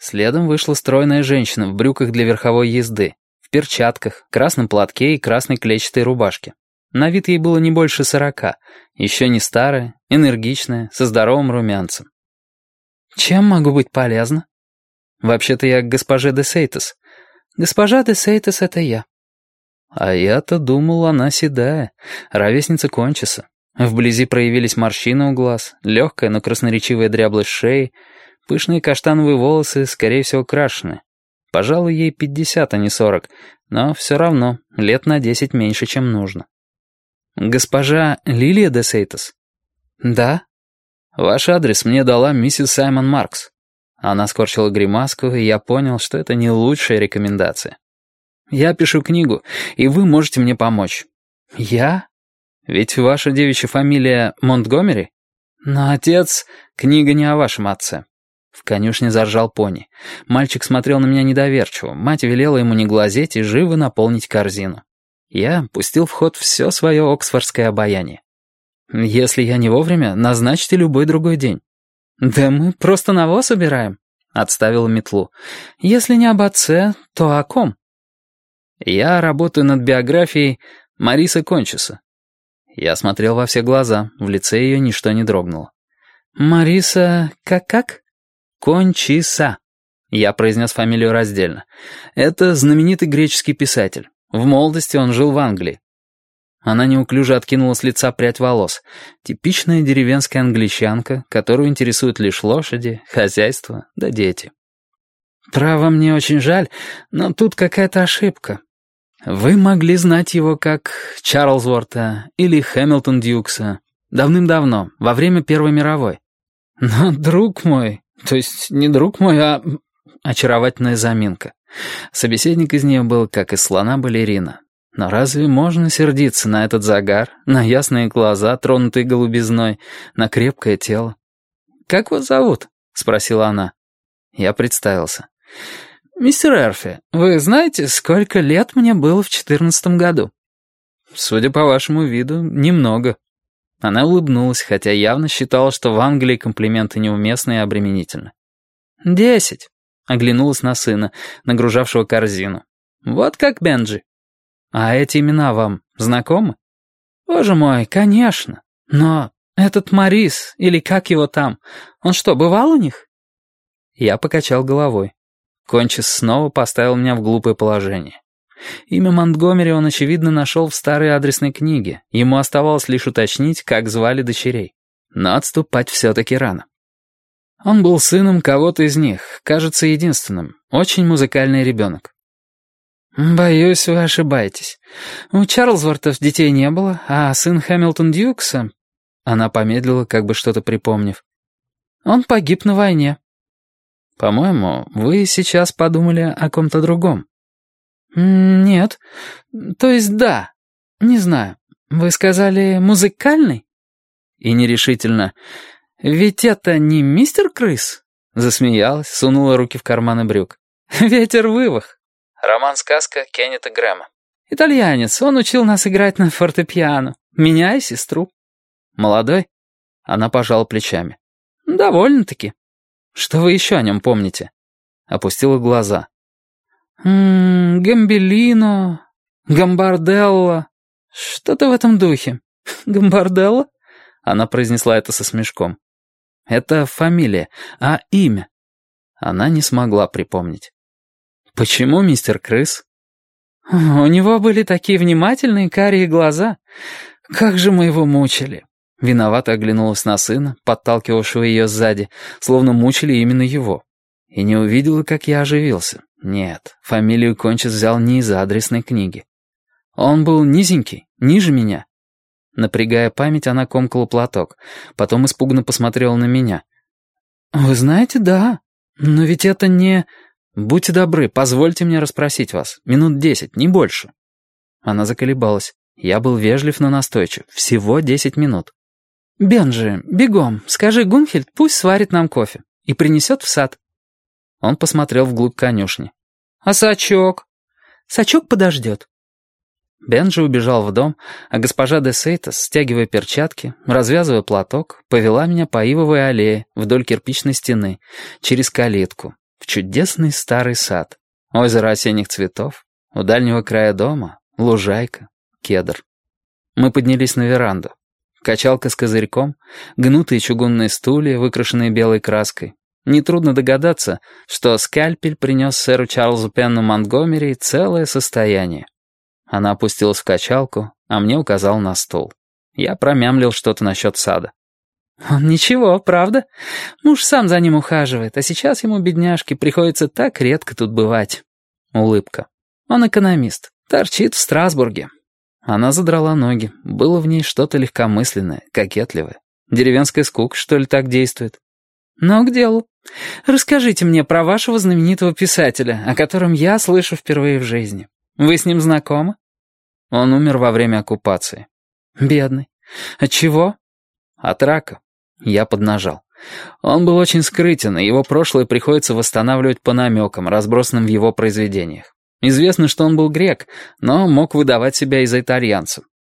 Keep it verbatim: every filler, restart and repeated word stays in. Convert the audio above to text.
Следом вышла стройная женщина в брюках для верховой езды, в перчатках, красном платке и красной клетчатой рубашке. На вид ей было не больше сорока, еще не старая, энергичная, со здоровым румянцем. «Чем могу быть полезна?» «Вообще-то я к госпоже де Сейтес». «Госпожа де Сейтес — это я». А я-то думал, она седая, ровесница Кончиса. Вблизи проявились морщины у глаз, легкая, но красноречивая дряблость шеи, пышные каштановые волосы, скорее всего, крашены. Пожалуй, ей пятьдесят, а не сорок, но все равно лет на десять меньше, чем нужно. «Госпожа Лилия де Сейтес?» «Да». «Ваш адрес мне дала миссис Саймон Маркс». Она скорчила гримаску, и я понял, что это не лучшая рекомендация. «Я пишу книгу, и вы можете мне помочь». «Я? Ведь ваша девичья фамилия Монтгомери?» «Но отец...» «Книга не о вашем отце». В конюшне заржал пони. Мальчик смотрел на меня недоверчиво. Мать велела ему не глазеть и живо наполнить корзину. Я пустил в ход все свое оксфордское обаяние. «Если я не вовремя, назначьте любой другой день». «Да мы просто навоз убираем», — отставила метлу. «Если не об отце, то о ком?» «Я работаю над биографией Мариса Кончиса». Я смотрел во все глаза, в лице ее ничто не дрогнуло. «Мариса... как-как?» «Кончиса». Я произнес фамилию раздельно. «Это знаменитый греческий писатель. В молодости он жил в Англии». Она неуклюже откинула с лица прядь волос. Типичная деревенская англичанка, которую интересуют лишь лошади, хозяйство да дети. «Право, мне очень жаль, но тут какая-то ошибка. Вы могли знать его как Чарльзворта или Хэмилтон Дьюкса давным-давно, во время Первой мировой. Но друг мой, то есть не друг мой, а очаровательная заминка. Собеседник из нее был, как из слона балерина. Но разве можно сердиться на этот загар, на ясные глаза, тронутые голубизной, на крепкое тело? «Как вас зовут?» — спросила она. Я представился. «Мистер Эрфи, вы знаете, сколько лет мне было в четырнадцатом году?» «Судя по вашему виду, немного». Она улыбнулась, хотя явно считала, что в Англии комплименты неуместны и обременительны. «Десять», — оглянулась на сына, нагружавшего корзину. «Вот как Бенджи». «А эти имена вам знакомы?» «Боже мой, конечно. Но этот Морис, или как его там, он что, бывал у них?» Я покачал головой. Кончис снова поставил меня в глупое положение. Имя Монтгомери он, очевидно, нашел в старой адресной книге. Ему оставалось лишь уточнить, как звали дочерей. Но отступать все-таки рано. Он был сыном кого-то из них, кажется, единственным. Очень музыкальный ребенок. «Боюсь, вы ошибаетесь. У Чарльзвортов детей не было, а сын Хэмилтон Дьюкса...» Она помедлила, как бы что-то припомнив. «Он погиб на войне». «По-моему, вы сейчас подумали о ком-то другом». «Нет. То есть да. Не знаю. Вы сказали музыкальный?» И нерешительно. «Ведь это не мистер Крыс?» Засмеялась, сунула руки в карманы брюк. «Ветер вывах». Роман-сказка Кеннета Грэма. «Итальянец, он учил нас играть на фортепиано. Меня и сестру». «Молодой?» Она пожала плечами. «Довольно-таки». «Что вы еще о нем помните?» Опустила глаза. «М-м, Гамбелино, Гамбарделло. Что-то в этом духе. Гамбарделло?» Она произнесла это со смешком. «Это фамилия, а имя?» Она не смогла припомнить. «Почему мистер Крыс?» «У него были такие внимательные карие глаза. Как же мы его мучили!» Виновато оглянулась на сына, подталкивавшего ее сзади, словно мучили именно его. И не увидела, как я оживился. Нет, фамилию Кончис взял не из адресной книги. Он был низенький, ниже меня. Напрягая память, она комкала платок, потом испуганно посмотрела на меня. «Вы знаете, да, но ведь это не...» «Будьте добры, позвольте мне расспросить вас. Минут десять, не больше». Она заколебалась. Я был вежлив, но настойчив. Всего десять минут. «Бенджи, бегом, скажи Гунхельд, пусть сварит нам кофе и принесет в сад». Он посмотрел вглубь конюшни. «А сачок?» «Сачок подождет». Бенджи убежал в дом, а госпожа де Сейтес, стягивая перчатки, развязывая платок, повела меня по ивовой аллее вдоль кирпичной стены, через калитку, в чудесный старый сад. Озеро осенних цветов, у дальнего края дома лужайка, кедр. Мы поднялись на веранду. Качалка с козырьком, гнутые чугунные стулья, выкрашенные белой краской. Нетрудно догадаться, что скальпель принес сэру Чарльзу Пенну Монтгомери целое состояние. Она опустилась в качалку, а мне указал на стол. Я промямлил что-то насчет сада. «Он ничего, правда? Муж сам за ним ухаживает, а сейчас ему, бедняжке, приходится так редко тут бывать». Улыбка. «Он экономист, торчит в Страсбурге». Она задрала ноги, было в ней что-то легкомысленное, кокетливое. Деревенская скука, что ли, так действует? «Но к делу. Расскажите мне про вашего знаменитого писателя, о котором я слышу впервые в жизни. Вы с ним знакомы?» Он умер во время оккупации. «Бедный. От чего?» «От рака». Я поднажал. Он был очень скрытен, и его прошлое приходится восстанавливать по намекам, разбросанным в его произведениях. Известно, что он был грек, но мог выдавать себя и за итальянца.